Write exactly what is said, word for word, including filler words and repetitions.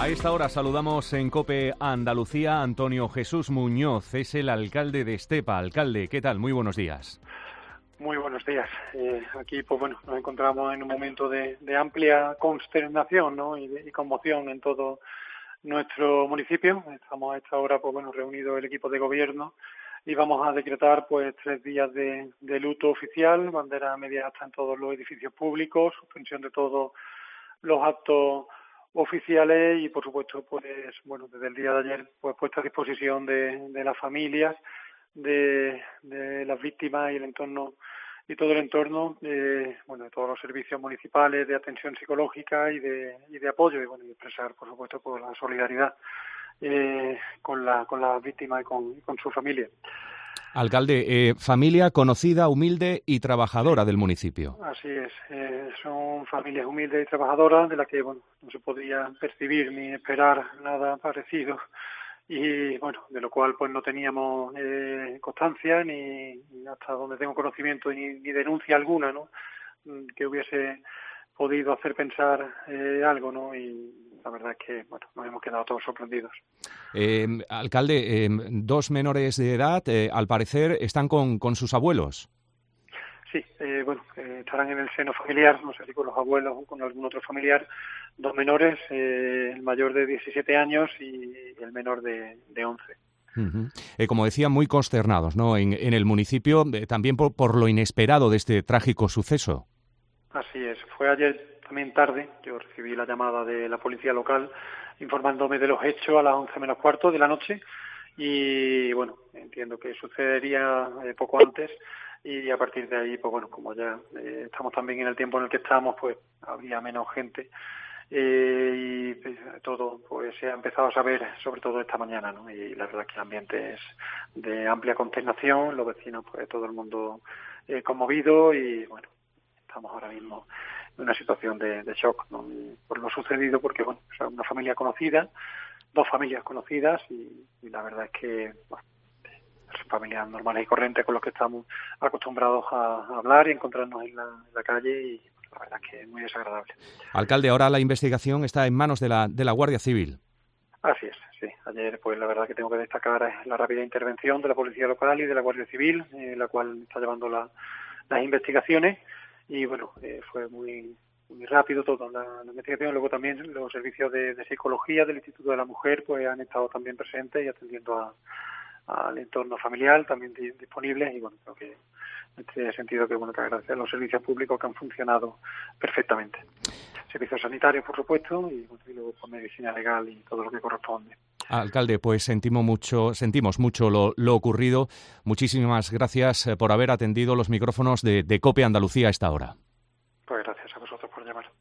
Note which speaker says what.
Speaker 1: A esta hora saludamos en COPE Andalucía a Antonio Jesús Muñoz, es el alcalde de Estepa. Alcalde, ¿qué tal? Muy buenos días.
Speaker 2: Muy buenos días. Eh, aquí, pues bueno, nos encontramos en un momento de, de amplia consternación, ¿no? y, de, y conmoción en todo nuestro municipio. Estamos a esta hora, pues bueno, reunido el equipo de gobierno y vamos a decretar, pues, tres días de, de luto oficial, bandera media asta en todos los edificios públicos, suspensión de todos los actos oficiales y, por supuesto, pues, bueno, desde el día de ayer, pues, puesta a disposición de, de las familias, de, de las víctimas y el entorno y todo el entorno, eh, bueno, de todos los servicios municipales de atención psicológica y de y de apoyo y bueno, y expresar, por supuesto, pues la solidaridad eh, con la con las víctimas y con, con su familia.
Speaker 1: Alcalde, eh, familia conocida, humilde y trabajadora del municipio.
Speaker 2: Así es, eh, son familias humildes y trabajadoras de las que, bueno, no se podía percibir ni esperar nada parecido y, bueno, de lo cual pues no teníamos eh, constancia ni, ni hasta donde tengo conocimiento ni, ni denuncia alguna, ¿no?, que hubiese podido hacer pensar eh, algo, ¿no?, y la verdad es que, bueno, nos hemos quedado todos sorprendidos.
Speaker 1: Eh, alcalde, eh, dos menores de edad, eh, al parecer, están con, con sus abuelos.
Speaker 2: Sí, eh, bueno, eh, estarán en el seno familiar, no sé si con los abuelos o con algún otro familiar, dos menores, eh, el mayor de diecisiete años y el menor de, de once.
Speaker 1: Uh-huh. Eh, como decía, muy consternados, ¿no?, en, en el municipio, eh, también por, por lo inesperado de este trágico suceso.
Speaker 2: Así es, fue ayer también tarde, yo recibí la llamada de la policía local informándome de los hechos a las once menos cuarto de la noche y, bueno, entiendo que sucedería eh, poco antes y a partir de ahí, pues bueno, como ya eh, estamos también en el tiempo en el que estamos, pues había menos gente eh, y pues, todo pues se ha empezado a saber, sobre todo esta mañana, ¿no? Y la verdad es que el ambiente es de amplia consternación, los vecinos, pues todo el mundo eh, conmovido y, bueno, estamos ahora mismo en una situación de, de shock, ¿no?, por lo sucedido, porque, bueno, es una familia conocida, dos familias conocidas y, y la verdad es que, bueno, familias normales y corrientes con los que estamos acostumbrados a, a hablar y encontrarnos en la, en la calle y la verdad es que es muy desagradable.
Speaker 1: Alcalde, ahora la investigación está en manos de la, de la Guardia Civil.
Speaker 2: Así es, sí. Ayer, pues la verdad que tengo que destacar la rápida intervención de la Policía Local y de la Guardia Civil, eh, la cual está llevando la, las investigaciones y, bueno, eh, fue muy muy rápido todo la, la investigación. Luego también los servicios de, de psicología del Instituto de la Mujer pues han estado también presentes y atendiendo a al entorno familiar también disponibles y, bueno, creo que en este sentido que, bueno, que agradecer a los servicios públicos que han funcionado perfectamente. Servicios sanitarios, por supuesto, y, bueno, y luego por medicina legal y todo lo que corresponde.
Speaker 1: Alcalde, pues sentimos mucho, sentimos mucho lo, lo ocurrido. Muchísimas gracias por haber atendido los micrófonos de, de COPE Andalucía a esta hora.
Speaker 2: Pues gracias a vosotros por llamar.